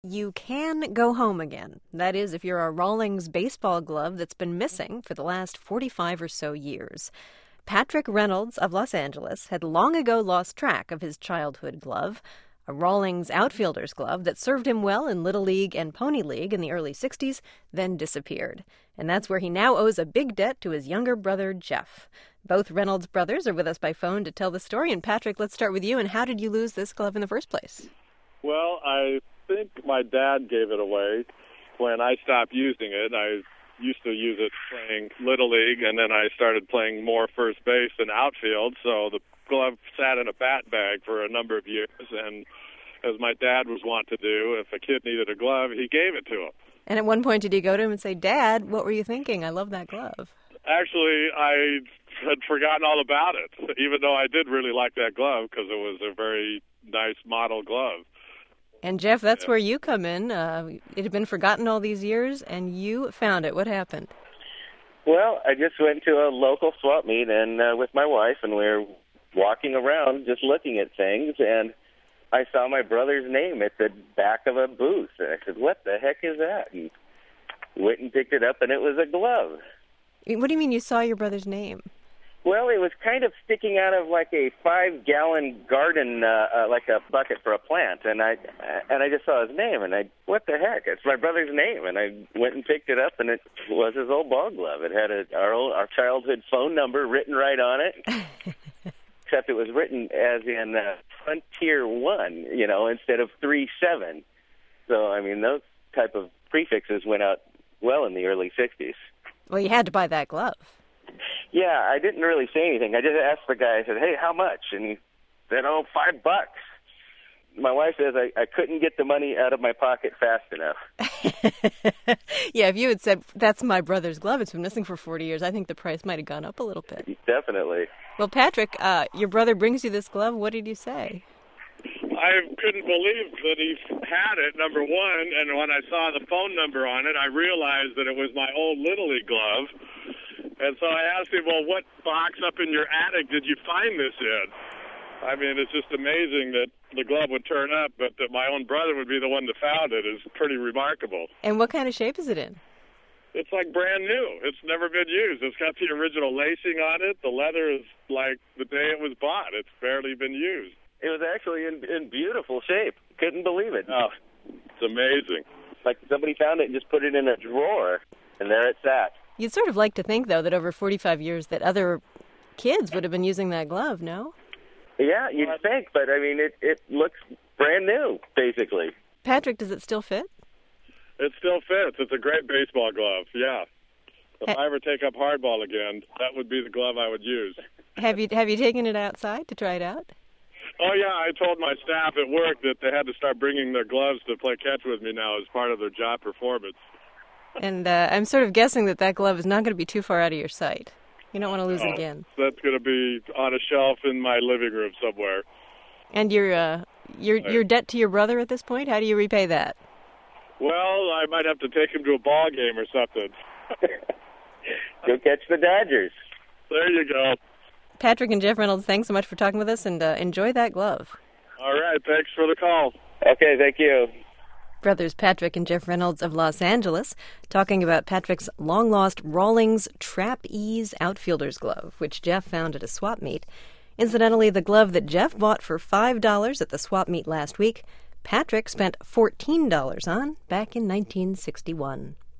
You can go home again. That is, if you're a Rawlings baseball glove that's been missing for the last 45 or so years. Patrick Reynolds of Los Angeles had long ago lost track of his childhood glove, a Rawlings outfielder's glove that served him well in Little League and Pony League in the early 60s, then disappeared. And that's where he now owes a big debt to his younger brother, Jeff. Both Reynolds brothers are with us by phone to tell the story. And Patrick, let's start with you. And how did you lose this glove in the first place? Well, I think my dad gave it away when I stopped using it. I used to use it playing Little League, and then I started playing more first base and outfield, so the glove sat in a bat bag for a number of years, and as my dad was wont to do, if a kid needed a glove, he gave it to him. And at one point, did you go to him and say, "Dad, what were you thinking? I love that glove"? Actually, I had forgotten all about it, even though I did really like that glove because it was a very nice model glove. And Jeff, that's where you come in. It had been forgotten all these years, and you found it. What happened? Well, I just went to a local swap meet and with my wife, and we were walking around just looking at things, and I saw my brother's name at the back of a booth. And I said, "What the heck is that?" And went and picked it up, and it was a glove. What do you mean you saw your brother's name? Well, it was kind of sticking out of like a 5-gallon garden, like a bucket for a plant, and I just saw his name, and what the heck? It's my brother's name, and I went and picked it up, and it was his old ball glove. It had our childhood phone number written right on it, except it was written as in Frontier 1, instead of 37. So I mean, those type of prefixes went out well in the early '60s. Well, you had to buy that glove. Yeah, I didn't really say anything. I just asked the guy, I said, "Hey, how much?" And he said, "Oh, $5." My wife says I couldn't get the money out of my pocket fast enough. Yeah, if you had said, "That's my brother's glove, it's been missing for 40 years, I think the price might have gone up a little bit. Definitely. Well, Patrick, your brother brings you this glove. What did you say? I couldn't believe that he had it, number one, and when I saw the phone number on it, I realized that it was my old Little League glove. And so I asked him, "Well, what box up in your attic did you find this in?" I mean, it's just amazing that the glove would turn up, but that my own brother would be the one that found it is pretty remarkable. And what kind of shape is it in? It's like brand new. It's never been used. It's got the original lacing on it. The leather is like the day it was bought. It's barely been used. It was actually in beautiful shape. Couldn't believe it. Oh, it's amazing. Like somebody found it and just put it in a drawer, and there it sat. You'd sort of like to think, though, that over 45 years that other kids would have been using that glove, no? Yeah, you'd think, but I mean, it looks brand new, basically. Patrick, does it still fit? It still fits. It's a great baseball glove, yeah. If I ever take up hardball again, that would be the glove I would use. Have you taken it outside to try it out? Oh, yeah, I told my staff at work that they had to start bringing their gloves to play catch with me now as part of their job performance. And I'm sort of guessing that glove is not going to be too far out of your sight. You don't want to lose it again. That's going to be on a shelf in my living room somewhere. And your debt to your brother at this point, how do you repay that? Well, I might have to take him to a ball game or something. Go catch the Dodgers. There you go. Patrick and Jeff Reynolds, thanks so much for talking with us, and enjoy that glove. All right, thanks for the call. Okay, thank you. Brothers Patrick and Jeff Reynolds of Los Angeles talking about Patrick's long-lost Rawlings Trapeze outfielder's glove, which Jeff found at a swap meet. Incidentally, the glove that Jeff bought for $5 at the swap meet last week, Patrick spent $14 on back in 1961.